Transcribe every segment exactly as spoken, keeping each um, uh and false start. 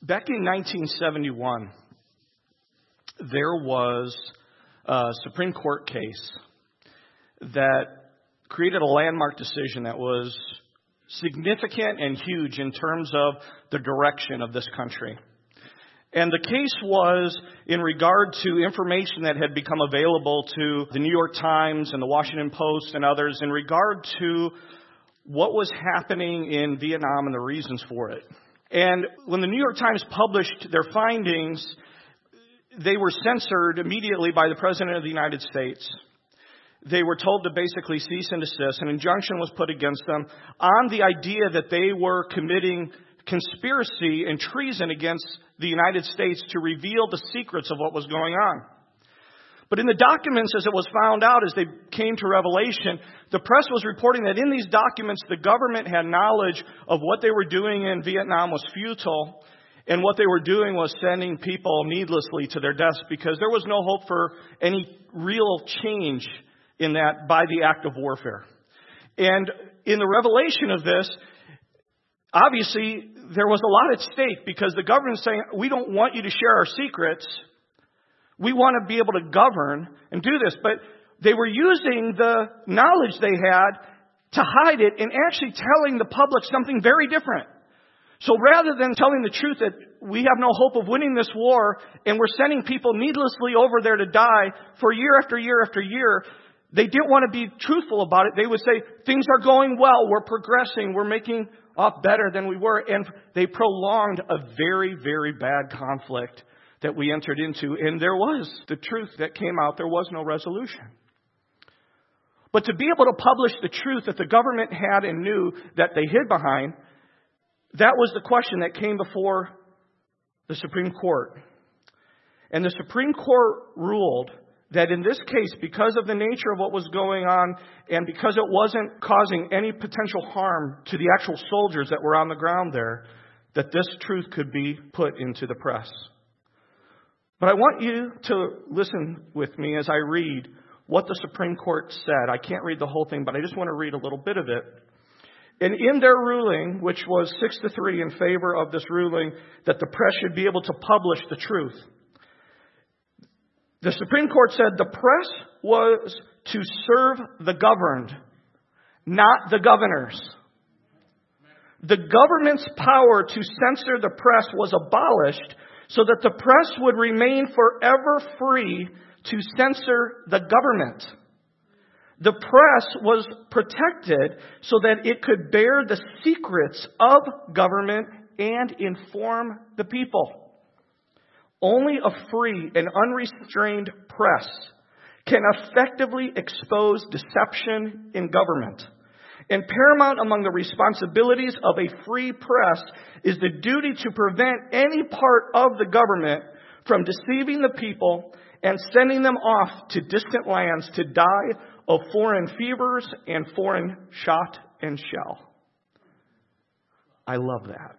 Back in nineteen seventy-one, there was a Supreme Court case that created a landmark decision that was significant and huge in terms of the direction of this country. And the case was in regard to information that had become available to the New York Times and the Washington Post and others in regard to what was happening in Vietnam and the reasons for it. And when the New York Times published their findings, they were censored immediately by the President of the United States. They were told to basically cease and desist. An injunction was put against them on the idea that they were committing conspiracy and treason against the United States to reveal the secrets of what was going on. But in the documents, as it was found out, as they came to revelation, the press was reporting that in these documents, the government had knowledge of what they were doing in Vietnam was futile, and what they were doing was sending people needlessly to their deaths because there was no hope for any real change in that by the act of warfare. And in the revelation of this, obviously, there was a lot at stake because the government is saying, we don't want you to share our secrets. We want to be able to govern and do this. But they were using the knowledge they had to hide it and actually telling the public something very different. So rather than telling the truth that we have no hope of winning this war and we're sending people needlessly over there to die for year after year after year, they didn't want to be truthful about it. They would say, things are going well, we're progressing, we're making off better than we were. And they prolonged a very, very bad conflict that we entered into. And there was the truth that came out. There was no resolution. But to be able to publish the truth that the government had and knew that they hid behind, that was the question that came before the Supreme Court. And the Supreme Court ruled that in this case, because of the nature of what was going on and because it wasn't causing any potential harm to the actual soldiers that were on the ground there, that this truth could be put into the press. But I want you to listen with me as I read what the Supreme Court said. I can't read the whole thing, but I just want to read a little bit of it. And in their ruling, which was six to three in favor of this ruling, that the press should be able to publish the truth, the Supreme Court said the press was to serve the governed, not the governors. The government's power to censor the press was abolished so that the press would remain forever free to censor the government. The press was protected so that it could bear the secrets of government and inform the people. Only a free and unrestrained press can effectively expose deception in government. And paramount among the responsibilities of a free press is the duty to prevent any part of the government from deceiving the people and sending them off to distant lands to die of foreign fevers and foreign shot and shell. I love that.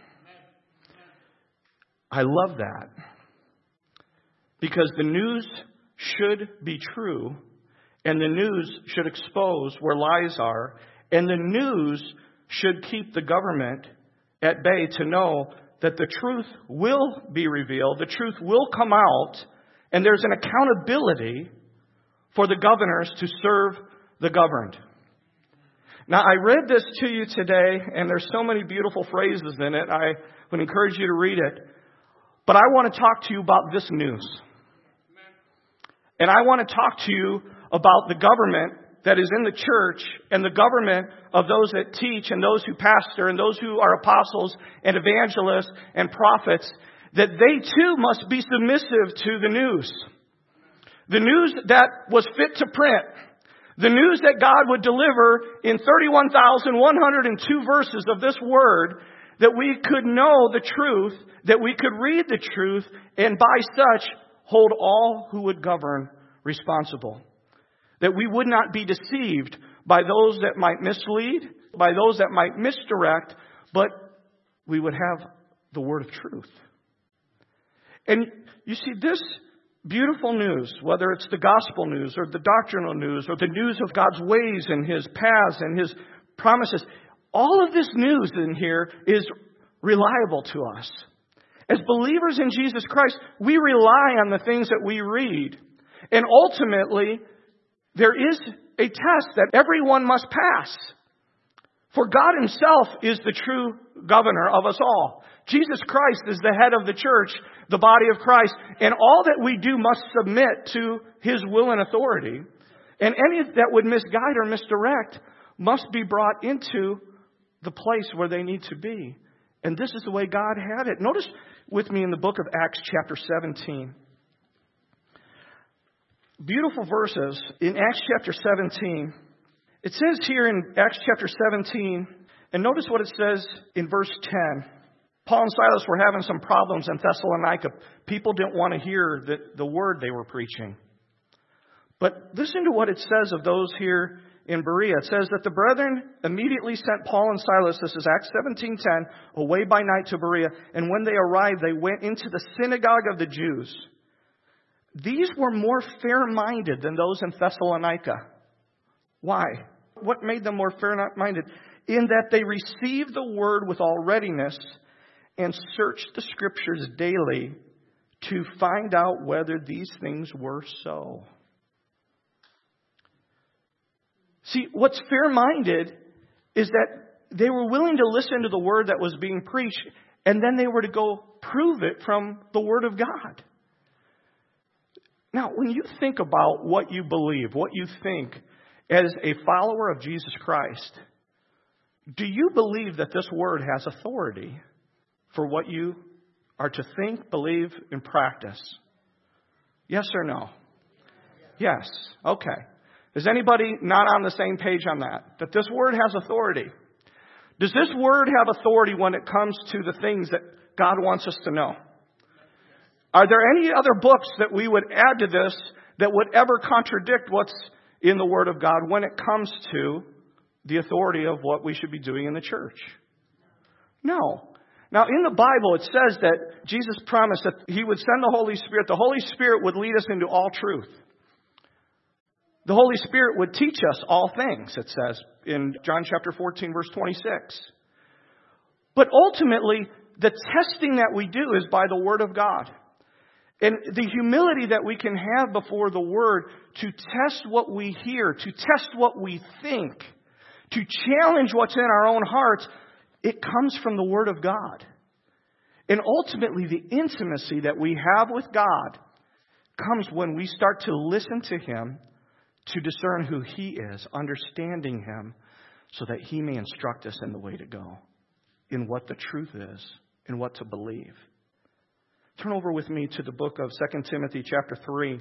I love that. Because the news should be true, and the news should expose where lies are, and the news should keep the government at bay to know that the truth will be revealed, the truth will come out, and there's an accountability for the governors to serve the governed. Now, I read this to you today, and there's so many beautiful phrases in it. I would encourage you to read it. But I want to talk to you about this news. And I want to talk to you about the government that is in the church and the government of those that teach and those who pastor and those who are apostles and evangelists and prophets, that they too must be submissive to the news. The news that was fit to print. The news that God would deliver in thirty-one thousand one hundred two verses of this word, that we could know the truth, that we could read the truth, and by such hold all who would govern responsible. That we would not be deceived by those that might mislead, by those that might misdirect, but we would have the word of truth. And you see, this beautiful news, whether it's the gospel news or the doctrinal news or the news of God's ways and His paths and His promises, all of this news in here is reliable to us. As believers in Jesus Christ, we rely on the things that we read. And ultimately, there is a test that everyone must pass. For God himself is the true governor of us all. Jesus Christ is the head of the church, the body of Christ. And all that we do must submit to his will and authority. And any that would misguide or misdirect must be brought into the place where they need to be. And this is the way God had it. Notice with me in the book of Acts chapter seventeen. Beautiful verses in Acts chapter seventeen. It says here in Acts chapter seventeen, and notice what it says in verse ten. Paul and Silas were having some problems in Thessalonica. People didn't want to hear the, the word they were preaching. But listen to what it says of those here in Berea. It says that the brethren immediately sent Paul and Silas, this is Acts seventeen ten, away by night to Berea. And when they arrived, they went into the synagogue of the Jews. These were more fair-minded than those in Thessalonica. Why? What made them more fair-minded? In that they received the word with all readiness and searched the scriptures daily to find out whether these things were so. See, what's fair-minded is that they were willing to listen to the word that was being preached, and then they were to go prove it from the word of God. Now, when you think about what you believe, what you think as a follower of Jesus Christ, do you believe that this word has authority for what you are to think, believe, and practice? Yes or no? Yes. Okay. Is anybody not on the same page on that? That this word has authority. Does this word have authority when it comes to the things that God wants us to know? Are there any other books that we would add to this that would ever contradict what's in the Word of God when it comes to the authority of what we should be doing in the church? No. Now, in the Bible, it says that Jesus promised that he would send the Holy Spirit. The Holy Spirit would lead us into all truth. The Holy Spirit would teach us all things, it says in John chapter fourteen, verse twenty-six. But ultimately, the testing that we do is by the Word of God. And the humility that we can have before the Word to test what we hear, to test what we think, to challenge what's in our own hearts, it comes from the Word of God. And ultimately, the intimacy that we have with God comes when we start to listen to Him, to discern who He is, understanding Him, so that He may instruct us in the way to go, in what the truth is, in what to believe. Turn over with me to the book of Second Timothy chapter three.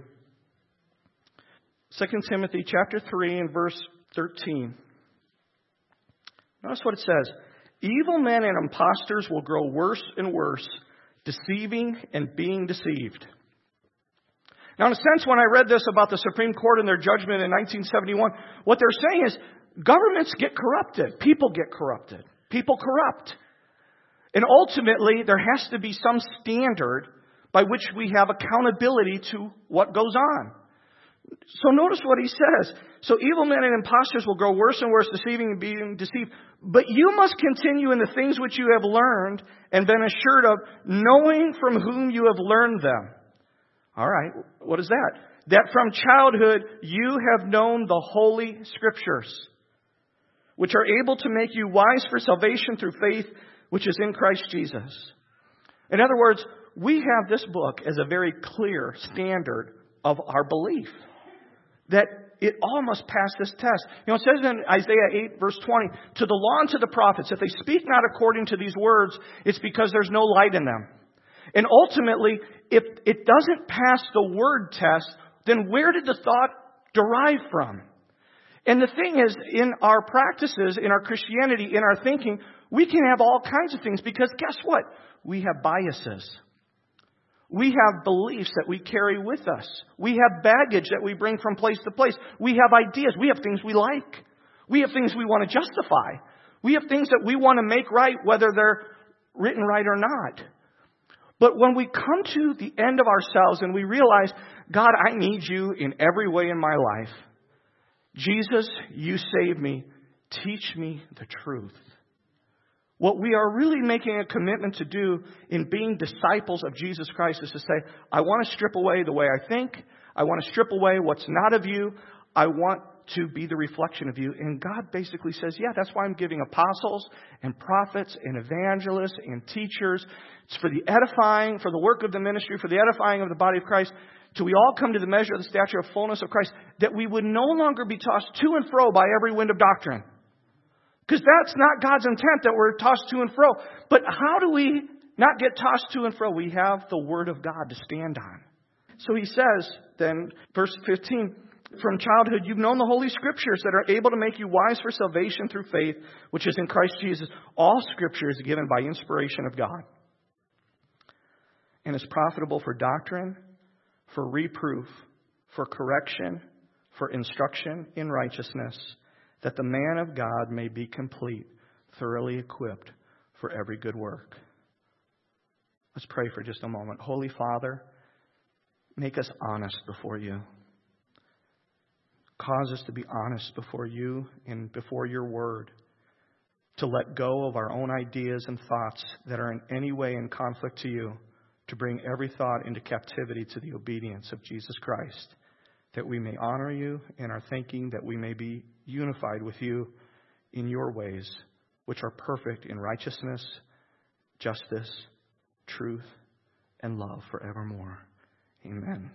Second Timothy chapter three and verse thirteen. Notice what it says. Evil men and impostors will grow worse and worse, deceiving and being deceived. Now, in a sense, when I read this about the Supreme Court and their judgment in nineteen seventy-one, what they're saying is governments get corrupted. People get corrupted. People corrupt. And ultimately, there has to be some standard by which we have accountability to what goes on. So notice what he says. So evil men and impostors will grow worse and worse, deceiving and being deceived. But you must continue in the things which you have learned and been assured of, knowing from whom you have learned them. All right, what is that? That from childhood you have known the Holy Scriptures, which are able to make you wise for salvation through faith, which is in Christ Jesus. In other words, we have this book as a very clear standard of our belief, that it all must pass this test. You know, it says in Isaiah eight, verse twenty, to the law and to the prophets, if they speak not according to these words, it's because there's no light in them. And ultimately, if it doesn't pass the word test, then where did the thought derive from? And the thing is, in our practices, in our Christianity, in our thinking, we can have all kinds of things because guess what? We have biases. We have beliefs that we carry with us. We have baggage that we bring from place to place. We have ideas. We have things we like. We have things we want to justify. We have things that we want to make right, whether they're written right or not. But when we come to the end of ourselves and we realize, God, I need you in every way in my life. Jesus, you save me. Teach me the truth. What we are really making a commitment to do in being disciples of Jesus Christ is to say, I want to strip away the way I think. I want to strip away what's not of you. I want to be the reflection of you. And God basically says, yeah, that's why I'm giving apostles and prophets and evangelists and teachers. It's for the edifying, for the work of the ministry, for the edifying of the body of Christ, till we all come to the measure of the stature of fullness of Christ, that we would no longer be tossed to and fro by every wind of doctrine. Because that's not God's intent, that we're tossed to and fro. But how do we not get tossed to and fro? We have the Word of God to stand on. So he says, then, verse fifteen, from childhood you've known the Holy Scriptures that are able to make you wise for salvation through faith, which is in Christ Jesus. All Scripture is given by inspiration of God, and is profitable for doctrine, for reproof, for correction, for instruction in righteousness, that the man of God may be complete, thoroughly equipped for every good work. Let's pray for just a moment. Holy Father, make us honest before you. Cause us to be honest before you and before your word. To let go of our own ideas and thoughts that are in any way in conflict to you. To bring every thought into captivity to the obedience of Jesus Christ. That we may honor you in our thinking, that we may be unified with you in your ways, which are perfect in righteousness, justice, truth, and love forevermore. Amen.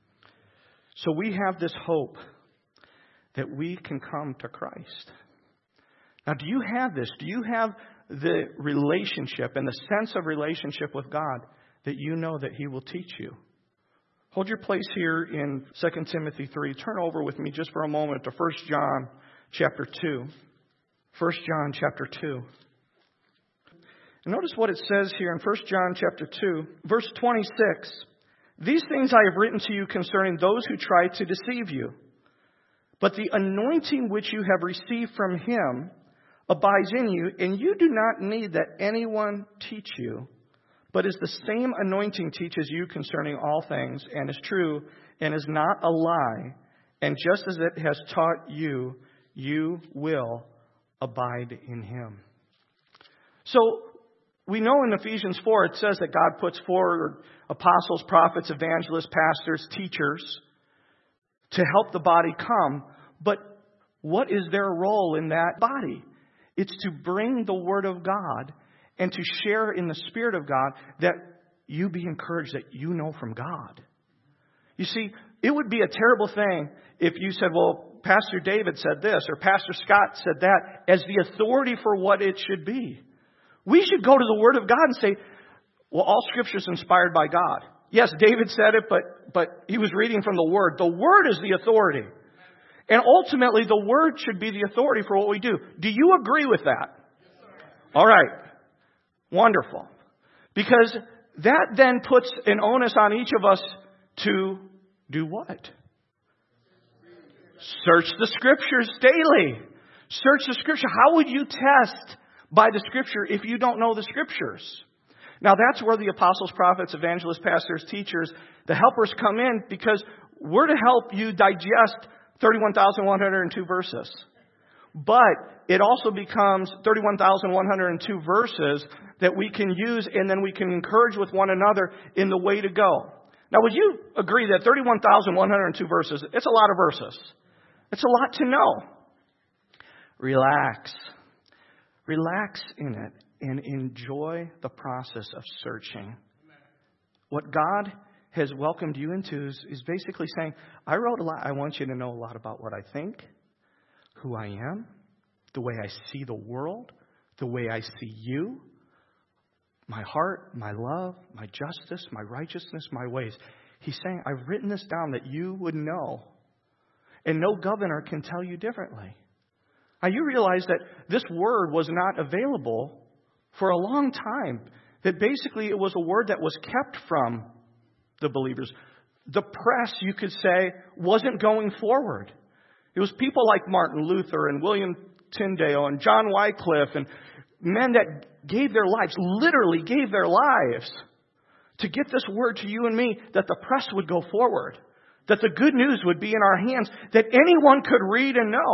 So we have this hope that we can come to Christ. Now, do you have this? Do you have the relationship and the sense of relationship with God that you know that He will teach you? Hold your place here in Second Timothy three. Turn over with me just for a moment to First John chapter two. First John chapter two. And notice what it says here in First John chapter two, verse twenty-six. These things I have written to you concerning those who try to deceive you. But the anointing which you have received from Him abides in you, and you do not need that anyone teach you. But is the same anointing teaches you concerning all things, and is true, and is not a lie. And just as it has taught you, you will abide in Him. So, we know in Ephesians four, it says that God puts forward apostles, prophets, evangelists, pastors, teachers, to help the body come. But what is their role in that body? It's to bring the Word of God and to share in the Spirit of God, that you be encouraged that you know from God. You see, it would be a terrible thing if you said, well, Pastor David said this, or Pastor Scott said that, as the authority for what it should be. We should go to the Word of God and say, well, all Scripture is inspired by God. Yes, David said it, but, but he was reading from the Word. The Word is the authority. And ultimately, the Word should be the authority for what we do. Do you agree with that? All right. Wonderful. Because that then puts an onus on each of us to do what? Search the Scriptures daily. Search the Scripture. How would you test by the Scripture if you don't know the Scriptures? Now that's where the apostles, prophets, evangelists, pastors, teachers, the helpers come in, because we're to help you digest thirty-one thousand one hundred two verses. But it also becomes thirty-one thousand one hundred two verses that we can use, and then we can encourage with one another in the way to go. Now, would you agree that thirty-one thousand one hundred two verses, it's a lot of verses. It's a lot to know. Relax. Relax in it and enjoy the process of searching. What God has welcomed you into is, is basically saying, I wrote a lot. I want you to know a lot about what I think, who I am, the way I see the world, the way I see you, my heart, my love, my justice, my righteousness, my ways. He's saying, I've written this down that you would know. And no governor can tell you differently. Now, you realize that this word was not available for a long time. That basically it was a word that was kept from the believers. The press, you could say, wasn't going forward. It was people like Martin Luther and William Tyndale and John Wycliffe and men that gave their lives, literally gave their lives to get this word to you and me, that the press would go forward, that the good news would be in our hands, that anyone could read and know.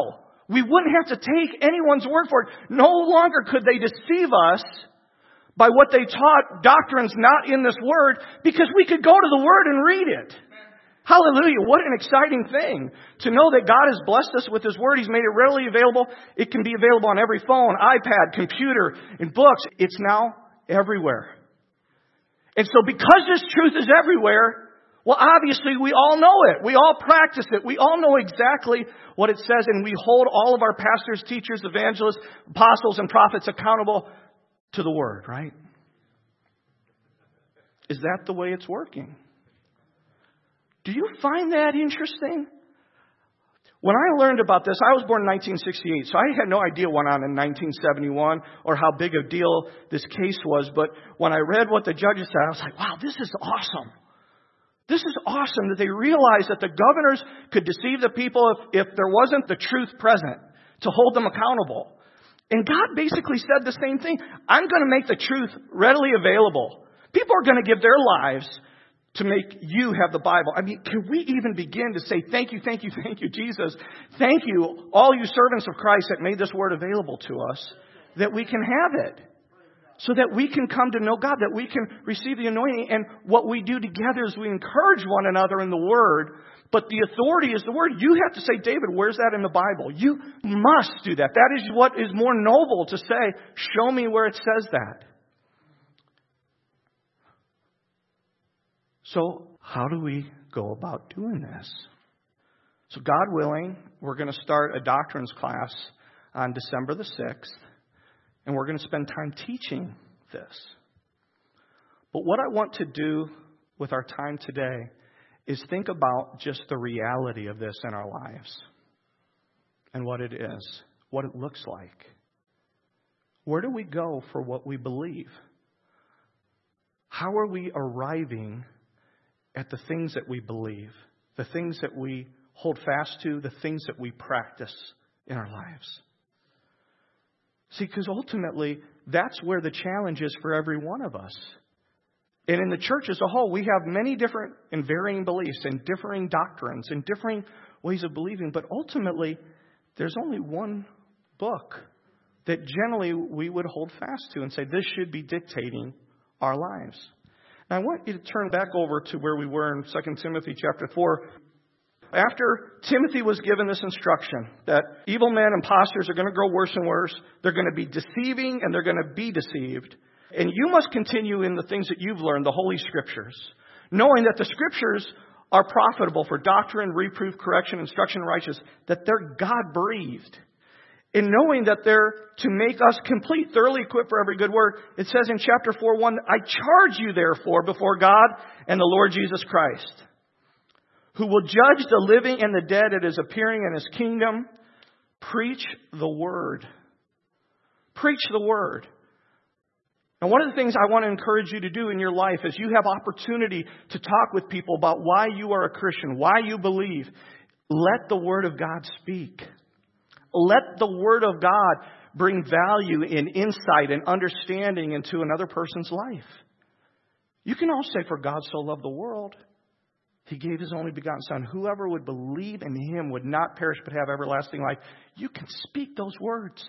We wouldn't have to take anyone's word for it. No longer could they deceive us by what they taught, doctrines not in this Word, because we could go to the Word and read it. Hallelujah. What an exciting thing to know that God has blessed us with His Word. He's made it readily available. It can be available on every phone, iPad, computer, in books. It's now everywhere. And so because this truth is everywhere, well, obviously we all know it. We all practice it. We all know exactly what it says, and we hold all of our pastors, teachers, evangelists, apostles, and prophets accountable to the Word, right? Is that the way it's working? Do you find that interesting? When I learned about this, I was born in nineteen sixty-eight, so I had no idea what went on in nineteen seventy-one or how big a deal this case was. But when I read what the judges said, I was like, wow, this is awesome. This is awesome that they realized that the governors could deceive the people if, if there wasn't the truth present to hold them accountable. And God basically said the same thing. I'm going to make the truth readily available. People are going to give their lives to make you have the Bible. I mean, can we even begin to say thank you, thank you, thank you, Jesus. Thank you, all you servants of Christ that made this Word available to us, that we can have it. So that we can come to know God, that we can receive the anointing. And what we do together is we encourage one another in the Word. But the authority is the Word. You have to say, David, where's that in the Bible? You must do that. That is what is more noble to say. Show me where it says that. So how do we go about doing this? So God willing, we're going to start a doctrines class on December the sixth. And we're going to spend time teaching this. But what I want to do with our time today is think about just the reality of this in our lives. And what it is. What it looks like. Where do we go for what we believe? How are we arriving at the things that we believe? The things that we hold fast to? The things that we practice in our lives? See, because ultimately, that's where the challenge is for every one of us. And in the church as a whole, we have many different and varying beliefs and differing doctrines and differing ways of believing. But ultimately, there's only one book that generally we would hold fast to and say, this should be dictating our lives. Now, I want you to turn back over to where we were in Second Timothy chapter four. After Timothy was given this instruction that evil men, impostors are going to grow worse and worse, they're going to be deceiving and they're going to be deceived. And you must continue in the things that you've learned, the Holy Scriptures, knowing that the Scriptures are profitable for doctrine, reproof, correction, instruction, and righteousness, that they're God-breathed. And knowing that they're to make us complete, thoroughly equipped for every good work. It says in chapter four, one, I charge you therefore before God and the Lord Jesus Christ, who will judge the living and the dead at His appearing in His kingdom. Preach the Word. Preach the Word. And one of the things I want to encourage you to do in your life is you have opportunity to talk with people about why you are a Christian, why you believe. Let the Word of God speak. Let the Word of God bring value and insight and understanding into another person's life. You can all say, for God so loved the world, He gave His only begotten Son. Whoever would believe in Him would not perish but have everlasting life. You can speak those words.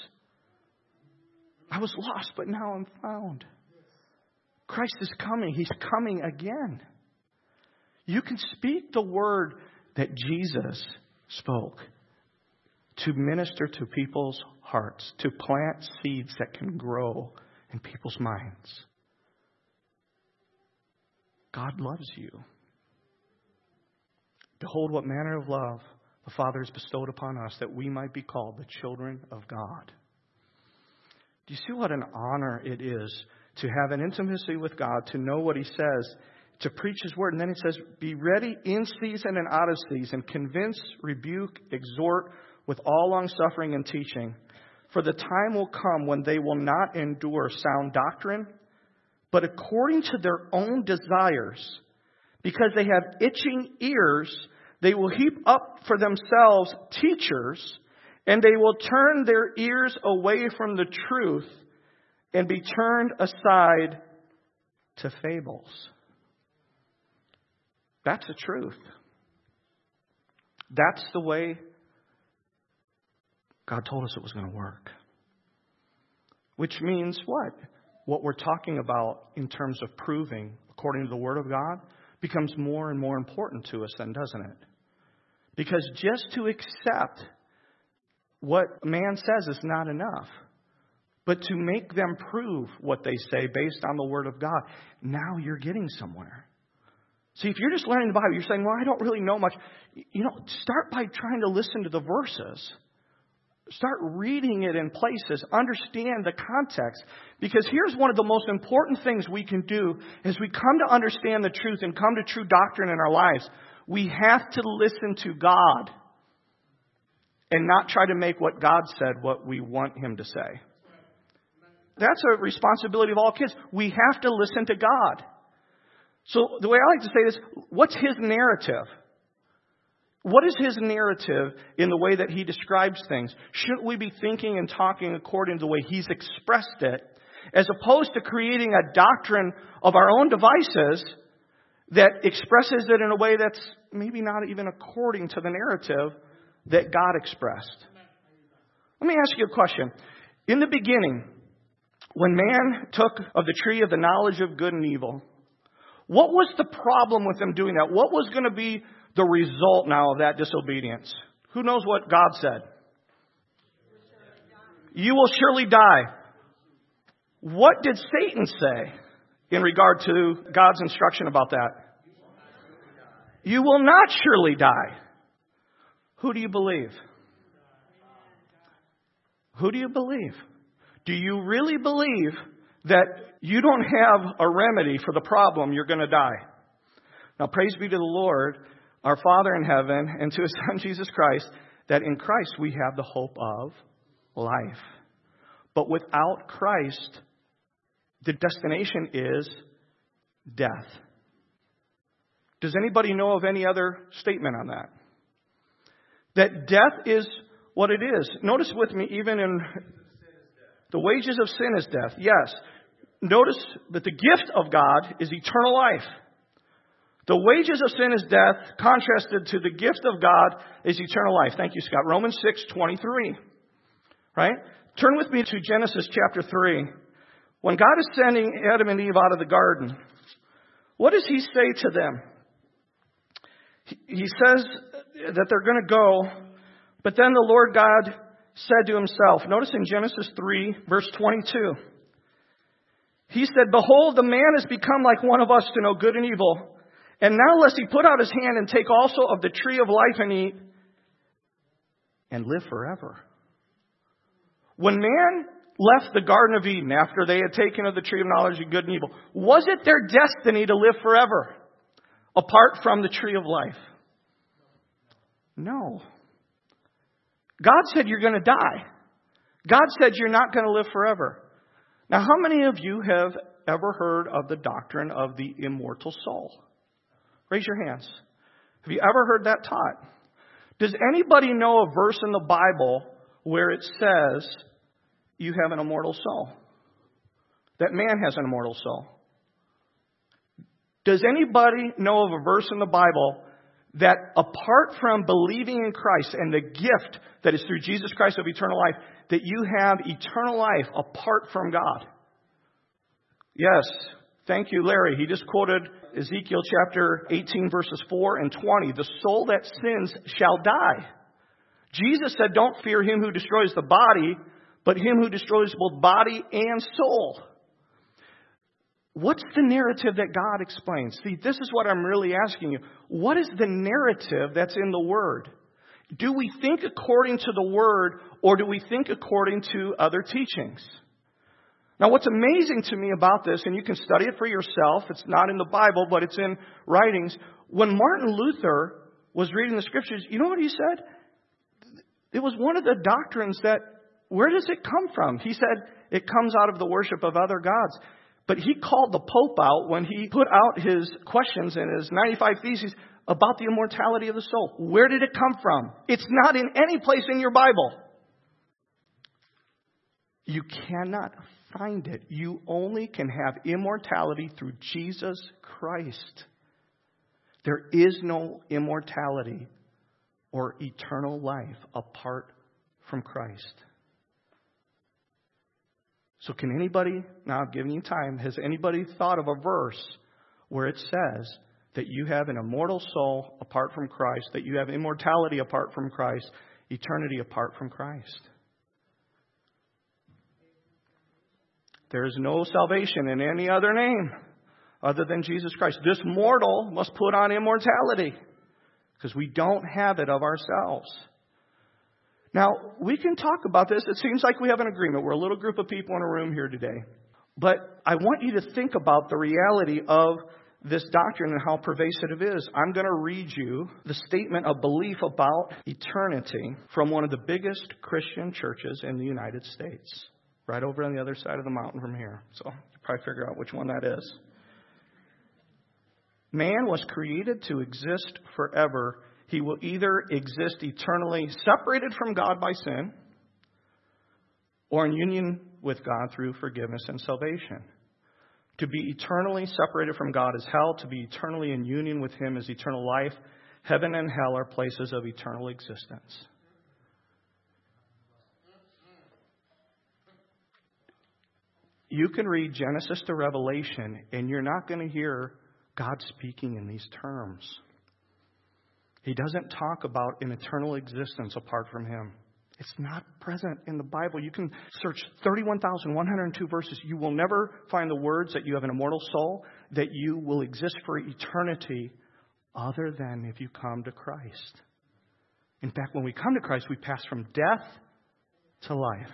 I was lost, but now I'm found. Christ is coming. He's coming again. You can speak the word that Jesus spoke to minister to people's hearts, to plant seeds that can grow in people's minds. God loves you. Behold, what manner of love the Father has bestowed upon us, that we might be called the children of God. Do you see what an honor it is to have an intimacy with God, to know what He says, to preach His word? And then it says, be ready in season and out of season, convince, rebuke, exhort with all long-suffering and teaching. For the time will come when they will not endure sound doctrine, but according to their own desires, because they have itching ears, they will heap up for themselves teachers, and they will turn their ears away from the truth and be turned aside to fables. That's the truth. That's the way God told us it was going to work. Which means what? What we're talking about in terms of proving, according to the Word of God, becomes more and more important to us then, doesn't it? Because just to accept what man says is not enough. But to make them prove what they say based on the Word of God, now you're getting somewhere. See, if you're just learning the Bible, you're saying, well, I don't really know much. You know, start by trying to listen to the verses. Start reading it in places. Understand the context. Because here's one of the most important things we can do as we come to understand the truth and come to true doctrine in our lives. We have to listen to God and not try to make what God said what we want Him to say. That's a responsibility of all kids. We have to listen to God. So the way I like to say this, what's His narrative? What is His narrative in the way that He describes things? Shouldn't we be thinking and talking according to the way He's expressed it, as opposed to creating a doctrine of our own devices that expresses it in a way that's maybe not even according to the narrative that God expressed? Let me ask you a question. In the beginning, when man took of the tree of the knowledge of good and evil, what was the problem with them doing that? What was going to be the result now of that disobedience? Who knows what God said? You will surely die. What did Satan say in regard to God's instruction about that? You will not surely die. Who do you believe? Who do you believe? Do you really believe that you don't have a remedy for the problem you're going to die? Now, praise be to the Lord, our Father in heaven, and to His Son, Jesus Christ, that in Christ we have the hope of life. But without Christ, the destination is death. Does anybody know of any other statement on that? That death is what it is. Notice with me, even in the wages of sin is death. Yes. Notice that the gift of God is eternal life. The wages of sin is death, contrasted to the gift of God is eternal life. Thank you, Scott. Romans six twenty-three. Right? Turn with me to Genesis chapter three. When God is sending Adam and Eve out of the garden, what does He say to them? He says that they're going to go, but then the Lord God said to Himself, notice in Genesis three, verse twenty-two, He said, behold, the man has become like one of us to know good and evil. And now lest he put out his hand and take also of the tree of life and eat and live forever. When man left the Garden of Eden after they had taken of the tree of knowledge of good and evil, was it their destiny to live forever apart from the tree of life? No. God said you're going to die. God said you're not going to live forever. Now, how many of you have ever heard of the doctrine of the immortal soul? Raise your hands. Have you ever heard that taught? Does anybody know a verse in the Bible where it says you have an immortal soul? That man has an immortal soul? Does anybody know of a verse in the Bible that apart from believing in Christ and the gift that is through Jesus Christ of eternal life, that you have eternal life apart from God? Yes. Thank you, Larry. He just quoted Ezekiel chapter eighteen, verses four and twenty. The soul that sins shall die. Jesus said, don't fear him who destroys the body, but him who destroys both body and soul. What's the narrative that God explains? See, this is what I'm really asking you. What is the narrative that's in the Word? Do we think according to the Word, or do we think according to other teachings? Now, what's amazing to me about this, and you can study it for yourself, it's not in the Bible, but it's in writings. When Martin Luther was reading the Scriptures, you know what he said? It was one of the doctrines that, where does it come from? He said, it comes out of the worship of other gods. But he called the Pope out when he put out his questions in his ninety-five Theses about the immortality of the soul. Where did it come from? It's not in any place in your Bible. You cannot find it. You only can have immortality through Jesus Christ. There is no immortality or eternal life apart from Christ. So can anybody, now I'm giving you time, has anybody thought of a verse where it says that you have an immortal soul apart from Christ, that you have immortality apart from Christ, eternity apart from Christ? There is no salvation in any other name other than Jesus Christ. This mortal must put on immortality because we don't have it of ourselves. Now, we can talk about this. It seems like we have an agreement. We're a little group of people in a room here today. But I want you to think about the reality of this doctrine and how pervasive it is. I'm going to read you the statement of belief about eternity from one of the biggest Christian churches in the United States. Right over on the other side of the mountain from here. So you probably figure out which one that is. Man was created to exist forever. He will either exist eternally separated from God by sin, or in union with God through forgiveness and salvation. To be eternally separated from God is hell. To be eternally in union with Him is eternal life. Heaven and hell are places of eternal existence. You can read Genesis to Revelation, and you're not going to hear God speaking in these terms. He doesn't talk about an eternal existence apart from Him. It's not present in the Bible. You can search thirty-one thousand one hundred two verses. You will never find the words that you have an immortal soul, that you will exist for eternity, other than if you come to Christ. In fact, when we come to Christ, we pass from death to life.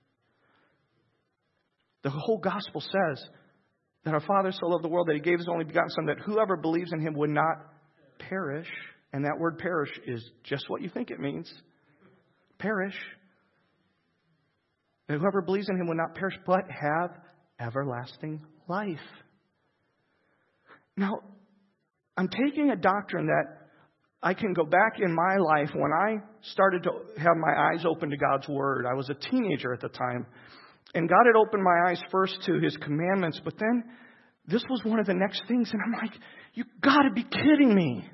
The whole gospel says that our Father so loved the world that He gave His only begotten Son, that whoever believes in Him would not perish. And that word perish is just what you think it means. Perish. That whoever believes in Him would not perish, but have everlasting life. Now, I'm taking a doctrine that I can go back in my life when I started to have my eyes open to God's Word. I was a teenager at the time. And God had opened my eyes first to His commandments, but then this was one of the next things. And I'm like, you got to be kidding me.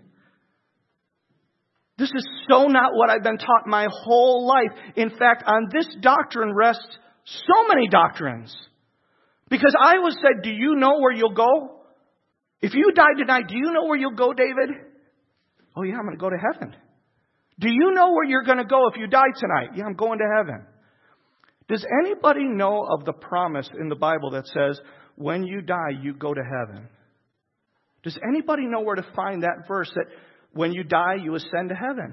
This is so not what I've been taught my whole life. In fact, on this doctrine rests so many doctrines. Because I was said, do you know where you'll go? If you die tonight, do you know where you'll go, David? Oh yeah, I'm going to go to heaven. Do you know where you're going to go if you die tonight? Yeah, I'm going to heaven. Does anybody know of the promise in the Bible that says, when you die, you go to heaven? Does anybody know where to find that verse that when you die, you ascend to heaven?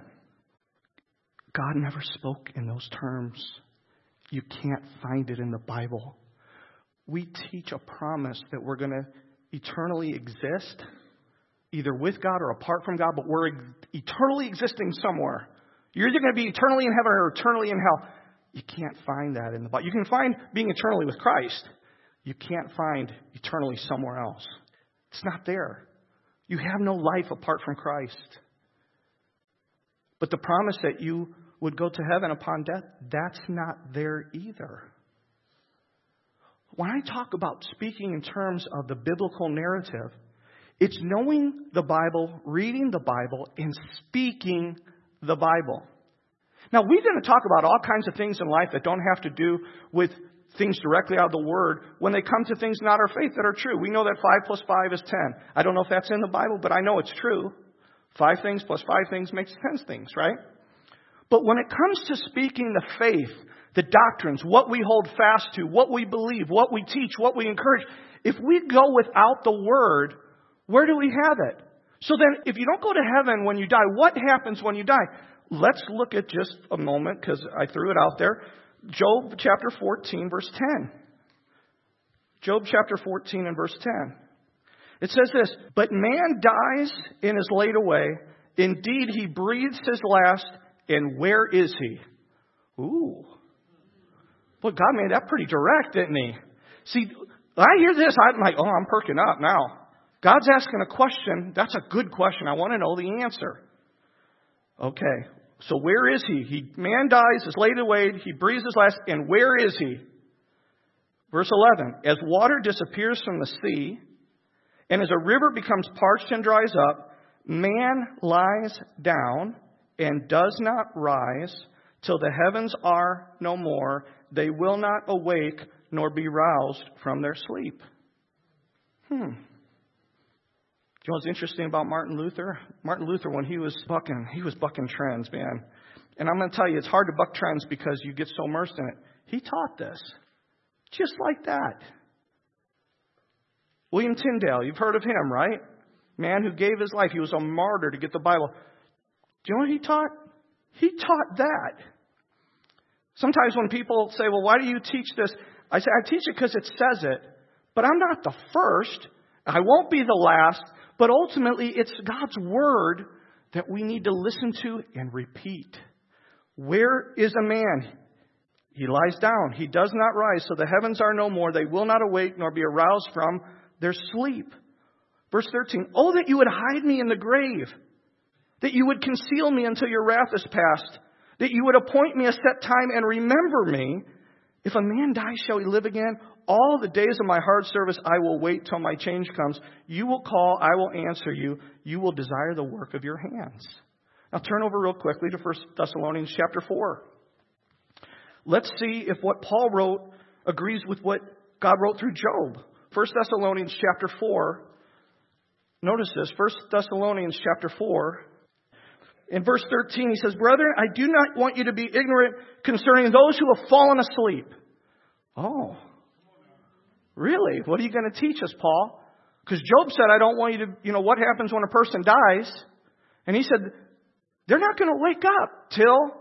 God never spoke in those terms. You can't find it in the Bible. We teach a promise that we're going to eternally exist, either with God or apart from God, but we're eternally existing somewhere. You're either going to be eternally in heaven or eternally in hell. You can't find that in the Bible. You can find being eternally with Christ. You can't find eternally somewhere else. It's not there. You have no life apart from Christ. But the promise that you would go to heaven upon death, that's not there either. When I talk about speaking in terms of the biblical narrative, it's knowing the Bible, reading the Bible, and speaking the Bible. Now, we're going to talk about all kinds of things in life that don't have to do with things directly out of the Word when they come to things not our faith that are true. We know that five plus five is ten. I don't know if that's in the Bible, but I know it's true. Five things plus five things makes ten things, right? But when it comes to speaking the faith, the doctrines, what we hold fast to, what we believe, what we teach, what we encourage, if we go without the Word, where do we have it? So then, if you don't go to heaven when you die, what happens when you die? Let's look at just a moment, because I threw it out there. Job chapter fourteen, verse ten. Job chapter fourteen and verse ten. It says this, but man dies and is laid away. Indeed, he breathes his last, and where is he? Ooh. Well, God made that pretty direct, didn't He? See, I hear this, I'm like, oh, I'm perking up now. God's asking a question. That's a good question. I want to know the answer. Okay. So where is he? He man dies, is laid away, he breathes his last, and where is he? Verse eleven. As water disappears from the sea, and as a river becomes parched and dries up, man lies down and does not rise. till the heavens are no more, they will not awake nor be roused from their sleep. Hmm. Do you know what's interesting about Martin Luther? Martin Luther, when he was bucking, he was bucking trends, man. And I'm going to tell you, it's hard to buck trends because you get so immersed in it. He taught this. Just like that. William Tyndale, you've heard of him, right? Man who gave his life. He was a martyr to get the Bible. Do you know what he taught? He taught that. Sometimes when people say, well, why do you teach this? I say, I teach it because it says it. But I'm not the first. I won't be the last. But ultimately, it's God's word that we need to listen to and repeat. Where is a man? He lies down. He does not rise. So the heavens are no more. They will not awake nor be aroused from their sleep. Verse thirteen. Oh, that you would hide me in the grave. That you would conceal me until your wrath is past. That you would appoint me a set time and remember me. If a man dies, shall he live again? All the days of my hard service I will wait till my change comes. You will call, I will answer you. You will desire the work of your hands. Now turn over real quickly to First Thessalonians chapter four. Let's see if what Paul wrote agrees with what God wrote through Job. First Thessalonians chapter four. Notice this. First Thessalonians chapter four. In verse thirteen, he says, Brethren, I do not want you to be ignorant concerning those who have fallen asleep. Oh, really? What are you going to teach us, Paul? Because Job said, I don't want you to, you know, what happens when a person dies? And he said, they're not going to wake up till...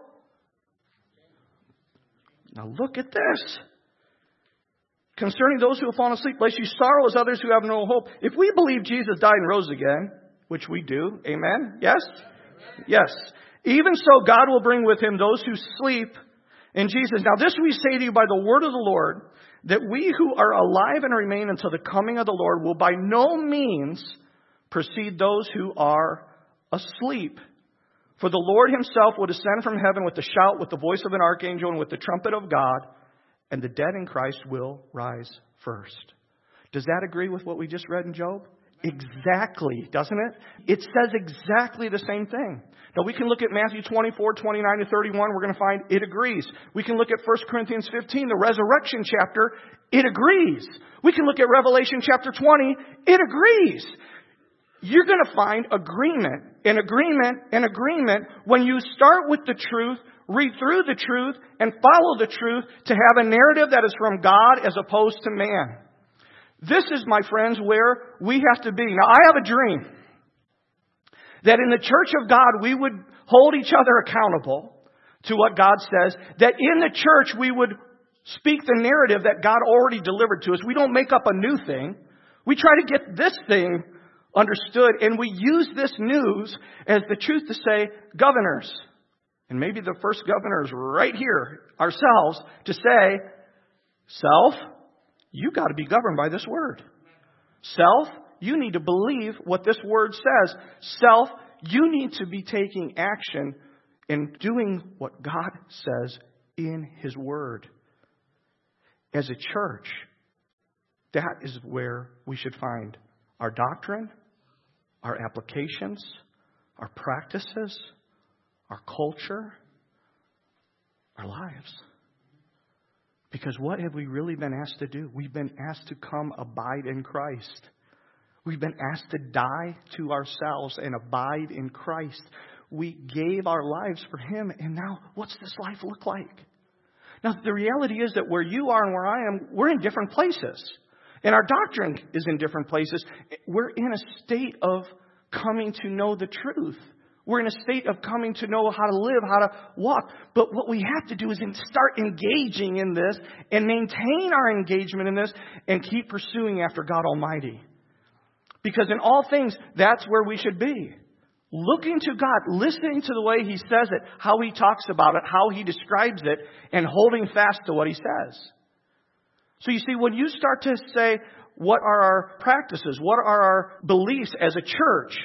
Now look at this. Concerning those who have fallen asleep, lest you sorrow as others who have no hope. If we believe Jesus died and rose again, which we do, amen? Yes? Yes. Even so, God will bring with him those who sleep in Jesus. Now this we say to you by the word of the Lord, that we who are alive and remain until the coming of the Lord will by no means precede those who are asleep. For the Lord himself will descend from heaven with a shout, with the voice of an archangel, and with the trumpet of God, and the dead in Christ will rise first. Does that agree with what we just read in Job? Exactly, doesn't it? It says exactly the same thing. Now we can look at Matthew twenty-four, twenty-nine to thirty-one. We're going to find it agrees. We can look at First Corinthians fifteen, the resurrection chapter. It agrees. We can look at Revelation chapter twenty. It agrees. You're going to find agreement and agreement and agreement when you start with the truth, read through the truth, and follow the truth to have a narrative that is from God as opposed to man. This is, my friends, where we have to be. Now, I have a dream that in the church of God, we would hold each other accountable to what God says. That in the church, we would speak the narrative that God already delivered to us. We don't make up a new thing. We try to get this thing understood, and we use this news as the truth to say, governors, and maybe the first governors right here, ourselves, to say, self, you got to be governed by this word. Self, you need to believe what this word says. Self, you need to be taking action and doing what God says in his word. As a church, that is where we should find our doctrine, our applications, our practices, our culture, our lives. Because what have we really been asked to do? We've been asked to come abide in Christ. We've been asked to die to ourselves and abide in Christ. We gave our lives for him, and now what's this life look like? Now, the reality is that where you are and where I am, we're in different places. And our doctrine is in different places. We're in a state of coming to know the truth. We're in a state of coming to know how to live, how to walk. But what we have to do is start engaging in this and maintain our engagement in this and keep pursuing after God Almighty. Because in all things, that's where we should be. Looking to God, listening to the way he says it, how he talks about it, how he describes it, and holding fast to what he says. So you see, when you start to say, what are our practices? What are our beliefs as a church?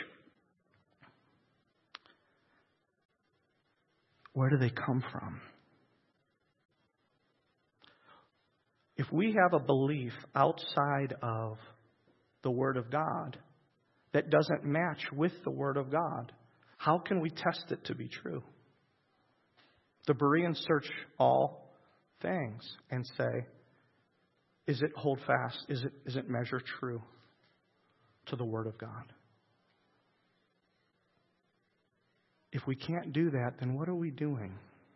Where do they come from? If we have a belief outside of the Word of God that doesn't match with the Word of God, how can we test it to be true? The Bereans search all things and say, is it hold fast? Is it, is it measure true to the Word of God? If we can't do that, then what are we doing?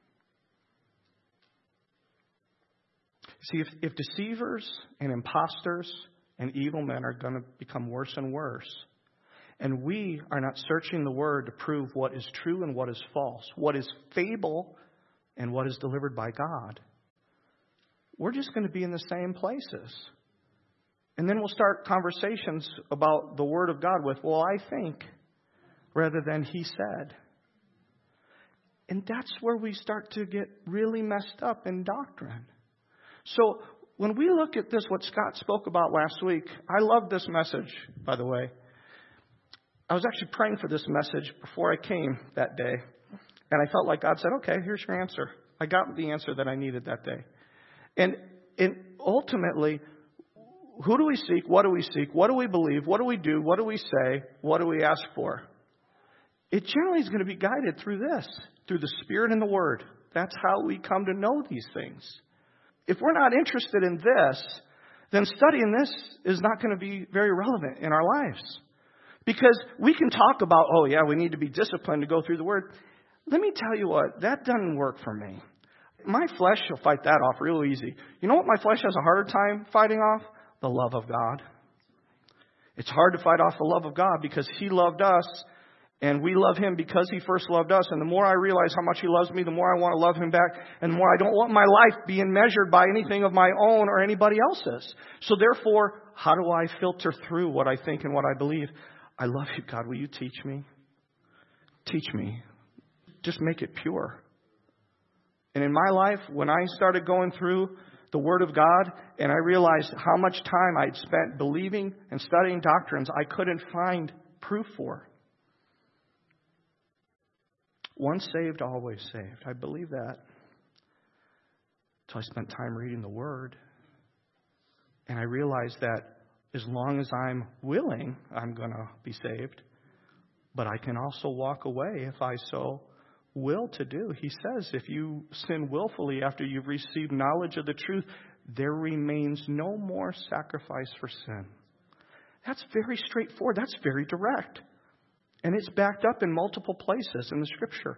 See, if, if deceivers and imposters and evil men are going to become worse and worse, and we are not searching the Word to prove what is true and what is false, what is fable and what is delivered by God, we're just going to be in the same places. And then we'll start conversations about the Word of God with, well, I think, rather than He said. And that's where we start to get really messed up in doctrine. So when we look at this, what Scott spoke about last week, I love this message, by the way. I was actually praying for this message before I came that day. And I felt like God said, okay, here's your answer. I got the answer that I needed that day. And, and ultimately, who do we seek? What do we seek? What do we believe? What do we do? What do we say? What do we ask for? It generally is going to be guided through this, through the Spirit and the Word. That's how we come to know these things. If we're not interested in this, then studying this is not going to be very relevant in our lives. Because we can talk about, oh yeah, we need to be disciplined to go through the Word. Let me tell you what, that doesn't work for me. My flesh will fight that off real easy. You know what my flesh has a harder time fighting off? The love of God. It's hard to fight off the love of God because He loved us and we love Him because He first loved us. And the more I realize how much He loves me, the more I want to love Him back. And the more I don't want my life being measured by anything of my own or anybody else's. So therefore, how do I filter through what I think and what I believe? I love you, God. Will you teach me? Teach me. Just make it pure. And in my life, when I started going through the Word of God and I realized how much time I'd spent believing and studying doctrines I couldn't find proof for. Once saved, always saved. I believe that. So I spent time reading the Word. And I realized that as long as I'm willing, I'm going to be saved. But I can also walk away if I so will to do. He says if you sin willfully after you've received knowledge of the truth, there remains no more sacrifice for sin. That's very straightforward. That's very direct. And it's backed up in multiple places in the Scripture.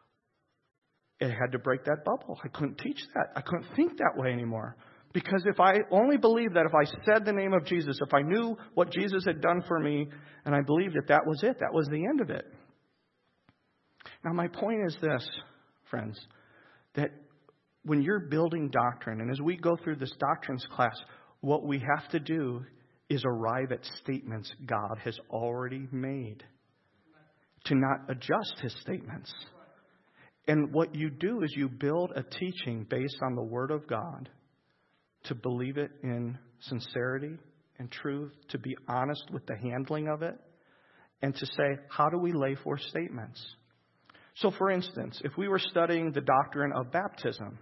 It had to break that bubble. I couldn't teach that. I couldn't think that way anymore. Because if I only believed that if I said the name of Jesus, if I knew what Jesus had done for me, and I believed that that was it, that was the end of it. Now, my point is this, friends, that when you're building doctrine, and as we go through this doctrines class, what we have to do is arrive at statements God has already made, to not adjust His statements. And what you do is you build a teaching based on the Word of God, to believe it in sincerity and truth, to be honest with the handling of it, and to say, how do we lay forth statements? So, for instance, if we were studying the doctrine of baptism,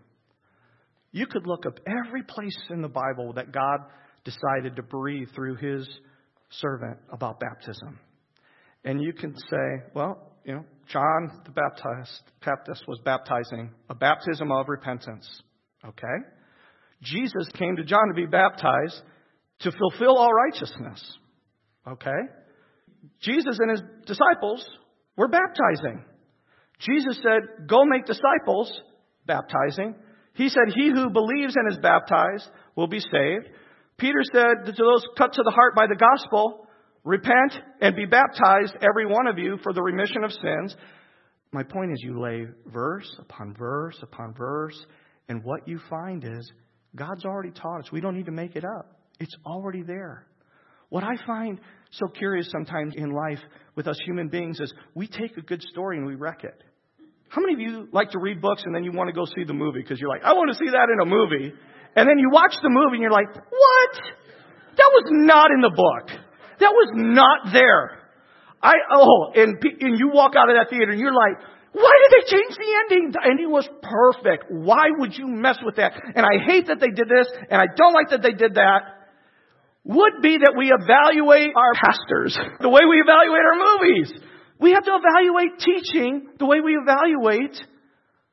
you could look up every place in the Bible that God decided to breathe through His servant about baptism. And you can say, well, you know, John the Baptist, Baptist was baptizing a baptism of repentance. Okay? Jesus came to John to be baptized to fulfill all righteousness. Okay? Jesus and His disciples were baptizing. Jesus said, go make disciples, baptizing. He said, he who believes and is baptized will be saved. Peter said to those cut to the heart by the gospel, repent and be baptized, every one of you, for the remission of sins. My point is you lay verse upon verse upon verse, and what you find is God's already taught us. We don't need to make it up. It's already there. What I find so curious sometimes in life with us human beings is we take a good story and we wreck it. How many of you like to read books and then you want to go see the movie because you're like, I want to see that in a movie. And then you watch the movie and you're like, what? That was not in the book. That was not there. I oh, and, and you walk out of that theater and you're like, why did they change the ending? The ending was perfect. Why would you mess with that? And I hate that they did this, and I don't like that they did that. Would be that we evaluate our pastors the way we evaluate our movies. We have to evaluate teaching the way we evaluate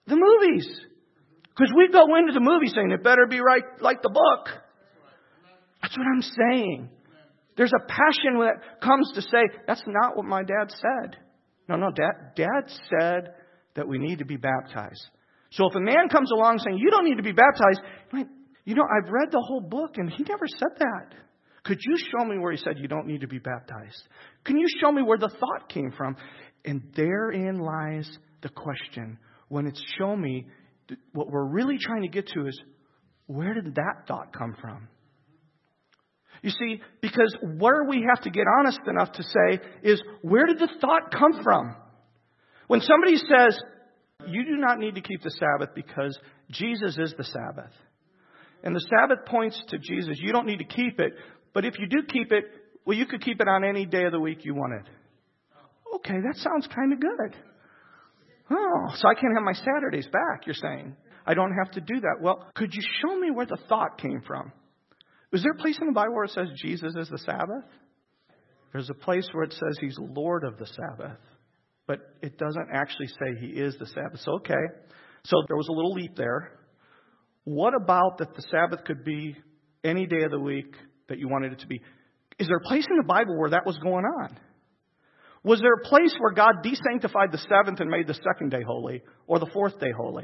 The movies. Because we go into the movie saying it better be right like the book. That's what I'm saying. There's a passion that comes to say, that's not what my dad said. No, no, dad, dad said that we need to be baptized. So if a man comes along saying, you don't need to be baptized, like, you know, I've read the whole book and he never said that. Could you show me where he said you don't need to be baptized? Can you show me where the thought came from? And therein lies the question. When it's show me, what we're really trying to get to is, where did that thought come from? You see, because where we have to get honest enough to say is, where did the thought come from? When somebody says, you do not need to keep the Sabbath because Jesus is the Sabbath. And the Sabbath points to Jesus. You don't need to keep it. But if you do keep it, well, you could keep it on any day of the week you wanted. Okay, that sounds kind of good. Oh, so I can't have my Saturdays back, you're saying. I don't have to do that. Well, could you show me where the thought came from? Is there a place in the Bible where it says Jesus is the Sabbath? There's a place where it says He's Lord of the Sabbath. But it doesn't actually say He is the Sabbath. So, okay. So there was a little leap there. What about that the Sabbath could be any day of the week that you wanted it to be? Is there a place in the Bible where that was going on? Was there a place where God desanctified the seventh and made the second day holy or the fourth day holy?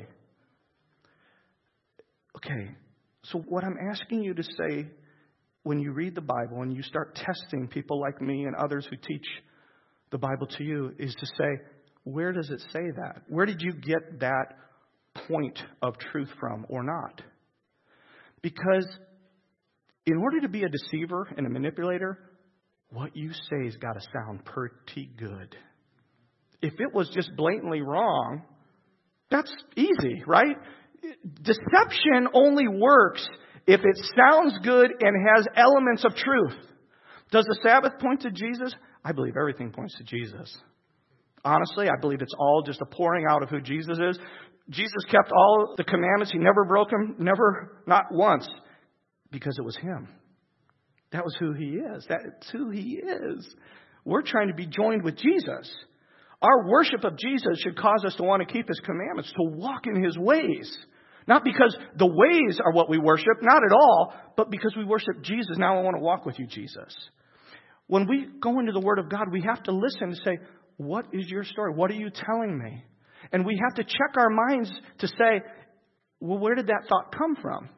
Okay. So what I'm asking you to say when you read the Bible and you start testing people like me and others who teach the Bible to you is to say, where does it say that? Where did you get that point of truth from or not? Because in order to be a deceiver and a manipulator, what you say has got to sound pretty good. If it was just blatantly wrong, that's easy, right? Deception only works if it sounds good and has elements of truth. Does the Sabbath point to Jesus? I believe everything points to Jesus. Honestly, I believe it's all just a pouring out of who Jesus is. Jesus kept all the commandments. He never broke them, never, not once, because it was Him. That was who He is. That's who He is. We're trying to be joined with Jesus. Our worship of Jesus should cause us to want to keep His commandments, to walk in His ways. Not because the ways are what we worship, not at all, but because we worship Jesus. Now I want to walk with you, Jesus. When we go into the Word of God, we have to listen and say, what is your story? What are you telling me? And we have to check our minds to say, well, where did that thought come from?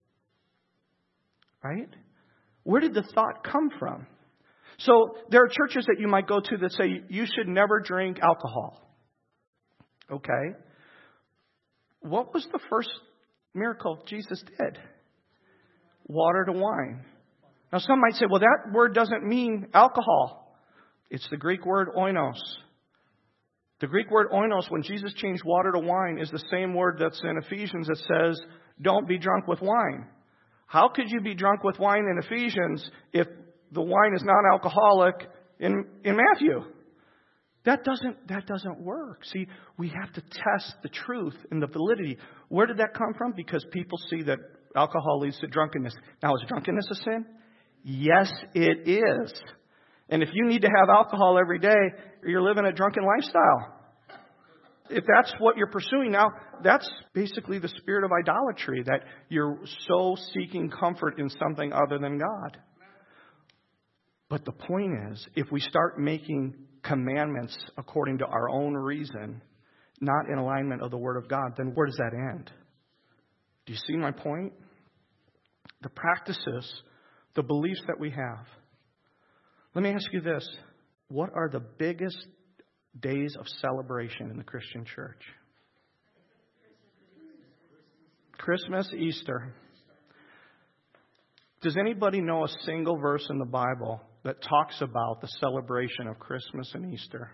Right? Where did the thought come from? So there are churches that you might go to that say you should never drink alcohol. Okay. What was the first miracle Jesus did? Water to wine. Now some might say, well, that word doesn't mean alcohol. It's the Greek word oinos. The Greek word oinos, when Jesus changed water to wine, is the same word that's in Ephesians that says, don't be drunk with wine. How could you be drunk with wine in Ephesians if the wine is non-alcoholic in, in Matthew? That doesn't, that doesn't work. See, we have to test the truth and the validity. Where did that come from? Because people see that alcohol leads to drunkenness. Now, is drunkenness a sin? Yes, it is. And if you need to have alcohol every day, you're living a drunken lifestyle. If that's what you're pursuing now, that's basically the spirit of idolatry, that you're so seeking comfort in something other than God. But the point is, if we start making commandments according to our own reason, not in alignment of the Word of God, then where does that end? Do you see my point? The practices, the beliefs that we have. Let me ask you this. What are the biggest days of celebration in the Christian church? Christmas, Easter. Does anybody know a single verse in the Bible that talks about the celebration of Christmas and Easter?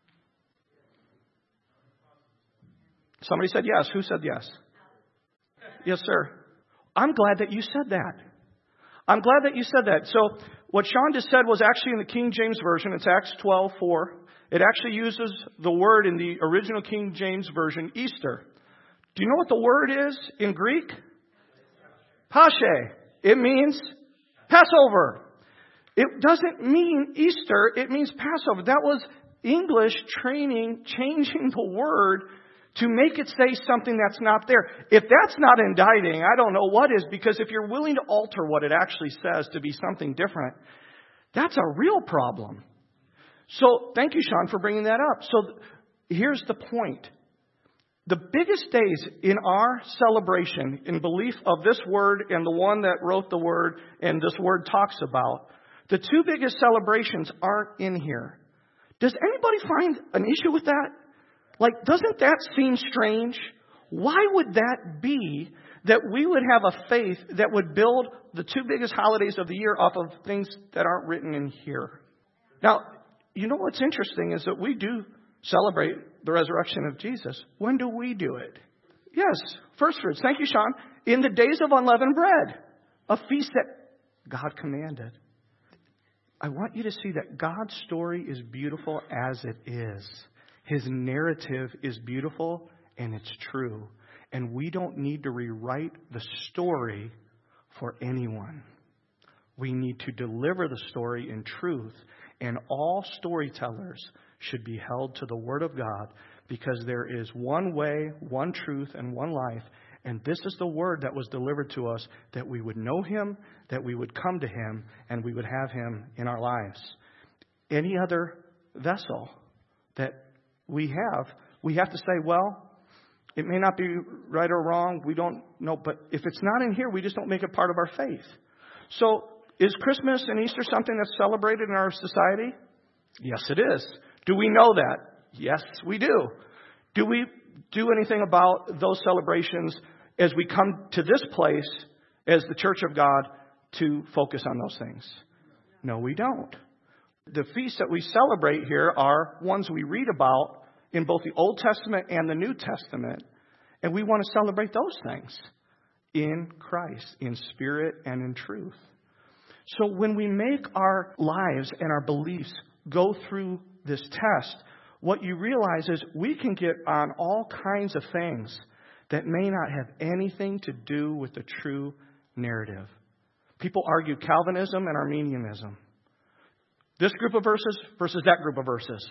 Somebody said yes. Who said yes? Yes, sir. I'm glad that you said that. I'm glad that you said that. So what Sean just said was actually in the King James Version. It's Acts twelve four. It actually uses the word in the original King James Version, Easter. Do you know what the word is in Greek? Pasche. It means Passover. It doesn't mean Easter. It means Passover. That was English training, changing the word to make it say something that's not there. If that's not indicting, I don't know what is, because if you're willing to alter what it actually says to be something different, that's a real problem. So thank you, Sean, for bringing that up. So th- here's the point. The biggest days in our celebration, in belief of this word and the one that wrote the word and this word talks about, the two biggest celebrations aren't in here. Does anybody find an issue with that? Like, doesn't that seem strange? Why would that be that we would have a faith that would build the two biggest holidays of the year off of things that aren't written in here? Now, you know what's interesting is that we do celebrate the resurrection of Jesus. When do we do it? Yes, first fruits. Thank you, Sean. In the days of unleavened bread, a feast that God commanded. I want you to see that God's story is beautiful as it is. His narrative is beautiful and it's true. And we don't need to rewrite the story for anyone. We need to deliver the story in truth. And all storytellers should be held to the Word of God, because there is one way, one truth, and one life. And this is the Word that was delivered to us, that we would know Him, that we would come to Him, and we would have Him in our lives. Any other vessel that we have, we have to say, well, it may not be right or wrong. We don't know. But if it's not in here, we just don't make it part of our faith. So is Christmas and Easter something that's celebrated in our society? Yes, it is. Do we know that? Yes, we do. Do we do anything about those celebrations as we come to this place as the Church of God to focus on those things? No, we don't. The feasts that we celebrate here are ones we read about in both the Old Testament and the New Testament. And we want to celebrate those things in Christ, in spirit and in truth. So when we make our lives and our beliefs go through this test, what you realize is we can get on all kinds of things that may not have anything to do with the true narrative. People argue Calvinism and Arminianism. This group of verses versus that group of verses.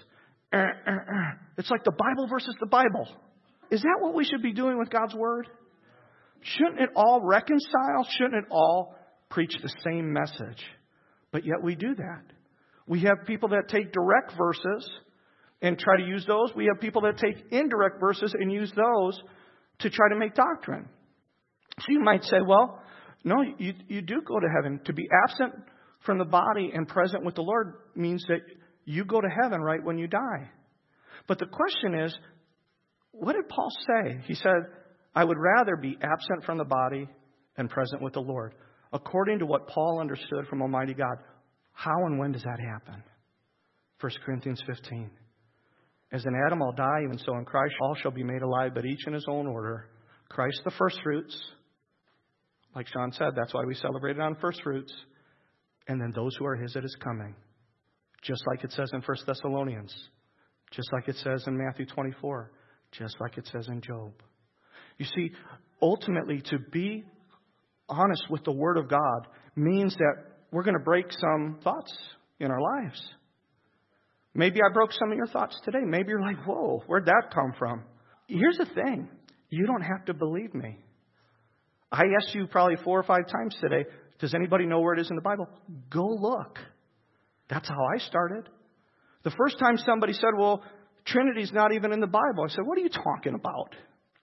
It's like the Bible versus the Bible. Is that what we should be doing with God's Word? Shouldn't it all reconcile? Shouldn't it all preach the same message? But yet we do that. We have people that take direct verses and try to use those. We have people that take indirect verses and use those to try to make doctrine. So you might say, well, no, you, you do go to heaven. To be absent from the body and present with the Lord means that you go to heaven right when you die. But the question is, what did Paul say? He said, I would rather be absent from the body and present with the Lord. According to what Paul understood from Almighty God. How and when does that happen? First Corinthians fifteen. As in Adam all die, even so in Christ all shall be made alive, but each in his own order. Christ the first fruits. Like Sean said, that's why we celebrate it on first fruits. And then those who are his at his coming. Just like it says in First Thessalonians. Just like it says in Matthew twenty-four. Just like it says in Job. You see, ultimately to be honest with the Word of God means that we're going to break some thoughts in our lives. Maybe I broke some of your thoughts today. Maybe you're like, whoa, where'd that come from? Here's the thing. You don't have to believe me. I asked you probably four or five times today, does anybody know where it is in the Bible? Go look. That's how I started. The first time somebody said, well, Trinity's not even in the Bible. I said, what are you talking about?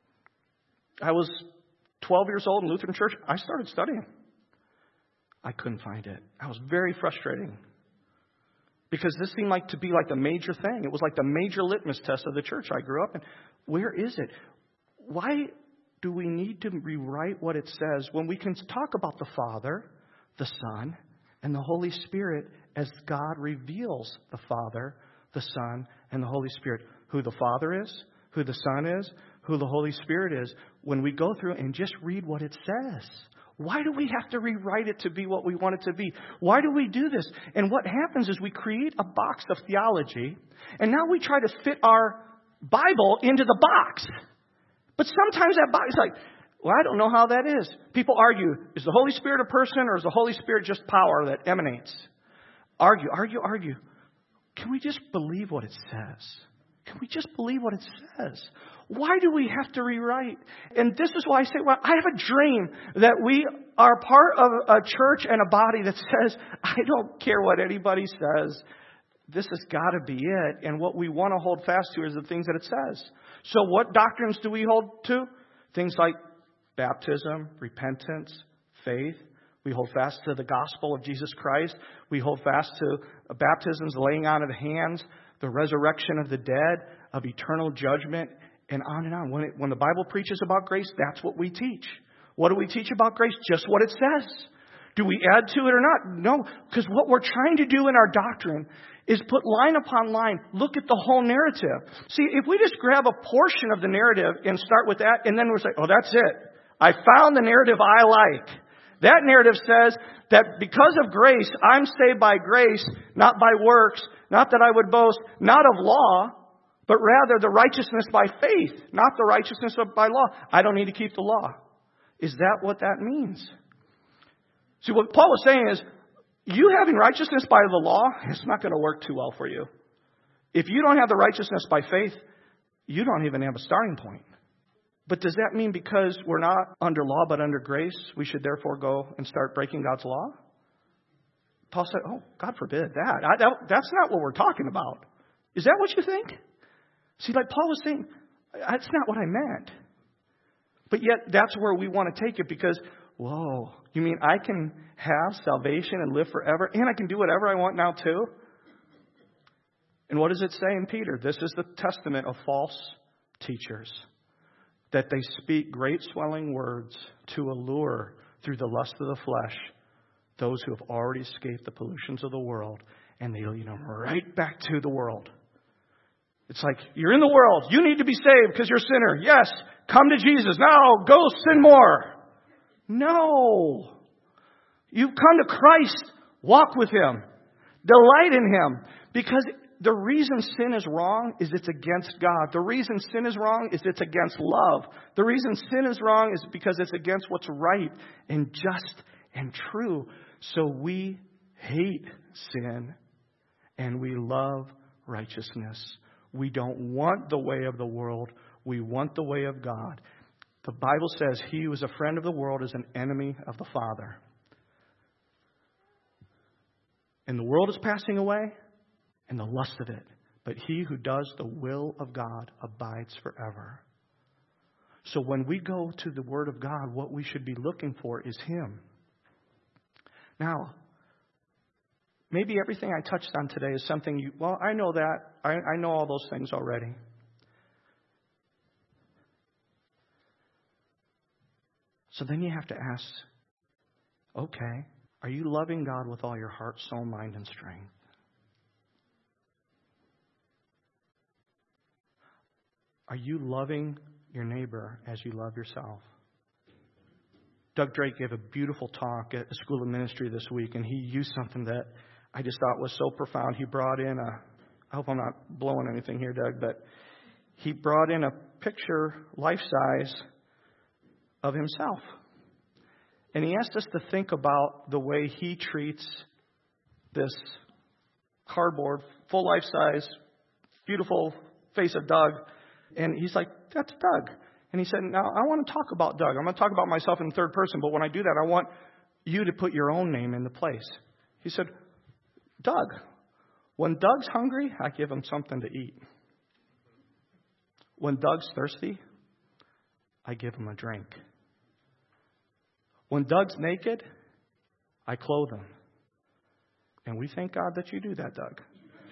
I was twelve years old in Lutheran church. I started studying. I couldn't find it. I was very frustrating. Because this seemed like to be like the major thing. It was like the major litmus test of the church I grew up in. Where is it? Why do we need to rewrite what it says when we can talk about the Father, the Son, and the Holy Spirit as God reveals the Father, the Son, and the Holy Spirit? Who the Father is, who the Son is, who the Holy Spirit is. When we go through and just read what it says. Why do we have to rewrite it to be what we want it to be? Why do we do this? And what happens is we create a box of theology, and now we try to fit our Bible into the box. But sometimes that box is like, well, I don't know how that is. People argue, is the Holy Spirit a person or is the Holy Spirit just power that emanates? Argue, argue, argue. Can we just believe what it says? Can we just believe what it says? Why do we have to rewrite? And this is why I say, well, I have a dream that we are part of a church and a body that says, I don't care what anybody says. This has got to be it. And what we want to hold fast to is the things that it says. So what doctrines do we hold to? Things like baptism, repentance, faith. We hold fast to the gospel of Jesus Christ. We hold fast to baptisms, laying on of hands, the resurrection of the dead, of eternal judgment, and on and on. When, it, when the Bible preaches about grace, that's what we teach. What do we teach about grace? Just what it says. Do we add to it or not? No, because what we're trying to do in our doctrine is put line upon line, look at the whole narrative. See, if we just grab a portion of the narrative and start with that, and then we're saying, oh, that's it. I found the narrative I like. That narrative says that because of grace, I'm saved by grace, not by works, not that I would boast, not of law, but rather the righteousness by faith, not the righteousness of by law. I don't need to keep the law. Is that what that means? See, what Paul was saying is, you having righteousness by the law, it's not going to work too well for you. If you don't have the righteousness by faith, you don't even have a starting point. But does that mean because we're not under law but under grace, we should therefore go and start breaking God's law? Paul said, oh, God forbid that. I, that. That's not what we're talking about. Is that what you think? See, like Paul was saying, that's not what I meant. But yet that's where we want to take it because, whoa, you mean I can have salvation and live forever and I can do whatever I want now too? And what does it say in Peter? This is the testament of false teachers. That they speak great swelling words to allure through the lust of the flesh those who have already escaped the pollutions of the world, and they lead them right back to the world. It's like, you're in the world. You need to be saved because you're a sinner. Yes, come to Jesus. Now, go sin more. No. You've come to Christ. Walk with Him. Delight in Him. Because the reason sin is wrong is it's against God. The reason sin is wrong is it's against love. The reason sin is wrong is because it's against what's right and just and true. So we hate sin and we love righteousness. We don't want the way of the world. We want the way of God. The Bible says he who is a friend of the world is an enemy of the Father. And the world is passing away and the lust of it. But he who does the will of God abides forever. So when we go to the Word of God, what we should be looking for is Him. Now, maybe everything I touched on today is something you, well, I know that. I, I know all those things already. So then you have to ask, okay, are you loving God with all your heart, soul, mind, and strength? Are you loving your neighbor as you love yourself? Doug Drake gave a beautiful talk at the School of Ministry this week, and he used something that I just thought was so profound. He brought in a, I hope I'm not blowing anything here, Doug, but he brought in a picture, life-size, of himself. And he asked us to think about the way he treats this cardboard, full life-size, beautiful face of Doug. And he's like, that's Doug. And he said, now I want to talk about Doug. I'm going to talk about myself in third person, but when I do that, I want you to put your own name in the place. He said, Doug, when Doug's hungry, I give him something to eat. When Doug's thirsty, I give him a drink. When Doug's naked, I clothe him. And we thank God that you do that, Doug.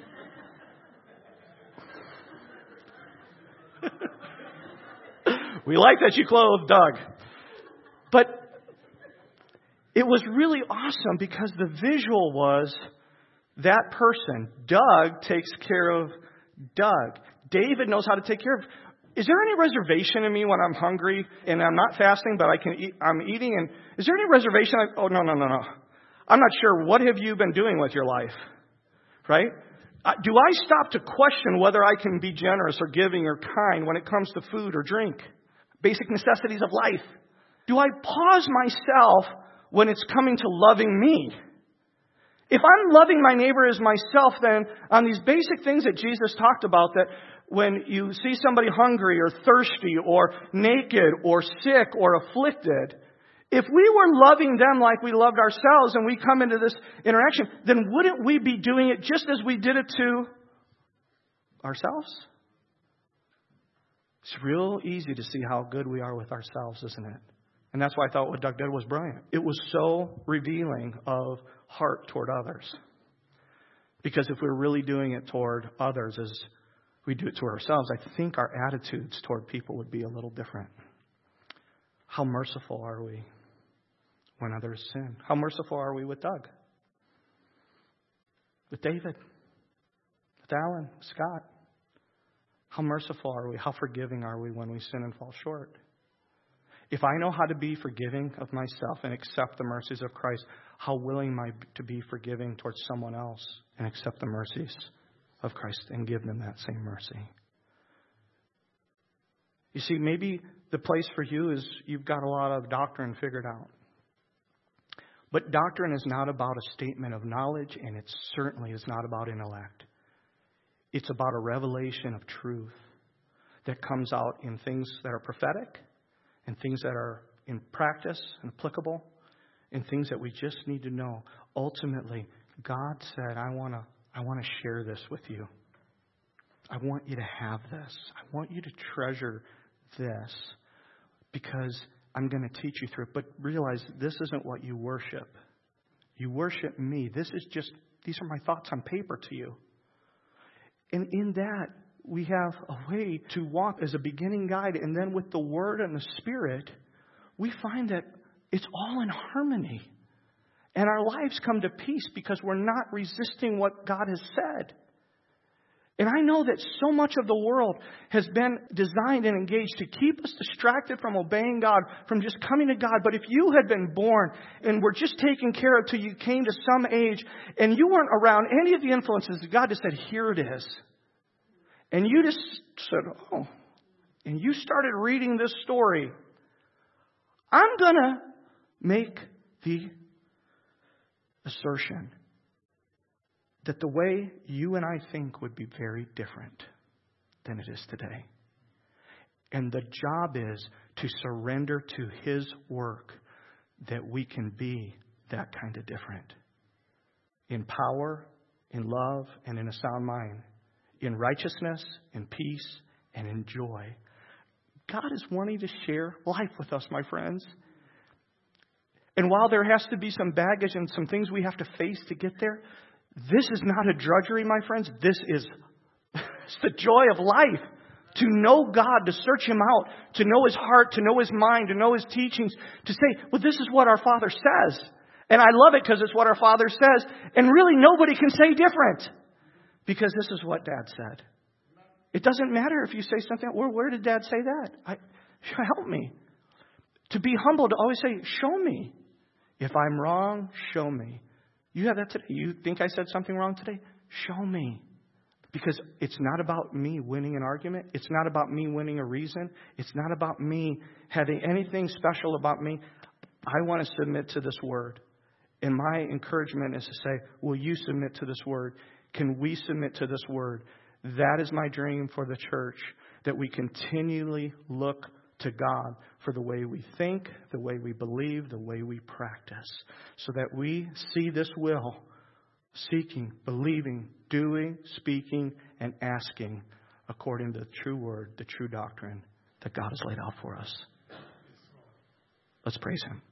We like that you clothed Doug. But it was really awesome because the visual was that person. Doug takes care of Doug. David knows how to take care of. Is there any reservation in me when I'm hungry and I'm not fasting, but I can eat, I'm eating? And is there any reservation? I, oh, no, no, no, no. I'm not sure. What have you been doing with your life? Right? Uh, do I stop to question whether I can be generous or giving or kind when it comes to food or drink? Basic necessities of life. Do I pause myself when it's coming to loving me? If I'm loving my neighbor as myself, then on these basic things that Jesus talked about, that when you see somebody hungry or thirsty or naked or sick or afflicted, if we were loving them like we loved ourselves and we come into this interaction, then wouldn't we be doing it just as we did it to ourselves? It's real easy to see how good we are with ourselves, isn't it? And that's why I thought what Doug did was brilliant. It was so revealing of heart toward others. Because if we're really doing it toward others as we do it toward ourselves, I think our attitudes toward people would be a little different. How merciful are we when others sin? How merciful are we with Doug? With David? With Alan? Scott? How merciful are we? How forgiving are we when we sin and fall short? If I know how to be forgiving of myself and accept the mercies of Christ, how willing am I to be forgiving towards someone else and accept the mercies of Christ and give them that same mercy? You see, maybe the place for you is you've got a lot of doctrine figured out. But doctrine is not about a statement of knowledge, and it certainly is not about intellect. It's about a revelation of truth that comes out in things that are prophetic and things that are in practice and applicable and things that we just need to know. Ultimately, God said, I want to I want to share this with you. I want you to have this. I want you to treasure this because I'm going to teach you through it. But realize this isn't what you worship. You worship me. This is just, these are my thoughts on paper to you. And in that, we have a way to walk as a beginning guide. And then with the Word and the Spirit, we find that it's all in harmony. And our lives come to peace because we're not resisting what God has said. And I know that so much of the world has been designed and engaged to keep us distracted from obeying God, from just coming to God. But if you had been born and were just taken care of till you came to some age and you weren't around any of the influences, God just said, here it is. And you just said, oh, and you started reading this story. I'm going to make the assertion that the way you and I think would be very different than it is today. And the job is to surrender to His work that we can be that kind of different. In power, in love, and in a sound mind. In righteousness, in peace, and in joy. God is wanting to share life with us, my friends. And while there has to be some baggage and some things we have to face to get there, this is not a drudgery, my friends. This is it's the joy of life. To know God, to search Him out, to know His heart, to know His mind, to know His teachings, to say, well, this is what our Father says. And I love it because it's what our Father says. And really nobody can say different. Because this is what Dad said. It doesn't matter if you say something, where, where did Dad say that? I, help me. To be humble, to always say, show me. If I'm wrong, show me. You have that today. You think I said something wrong today? Show me. Because it's not about me winning an argument. It's not about me winning a reason. It's not about me having anything special about me. I want to submit to this Word. And my encouragement is to say, will you submit to this Word? Can we submit to this Word? That is my dream for the church, that we continually look to God for the way we think, the way we believe, the way we practice, so that we see this will, seeking, believing, doing, speaking, and asking according to the true Word, the true doctrine that God has laid out for us. Let's praise Him.